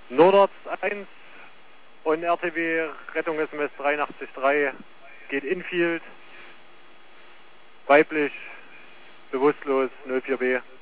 Nordarzt 1 und RTW Rettung SMS 83.3 geht infield, weiblich, bewusstlos 04B.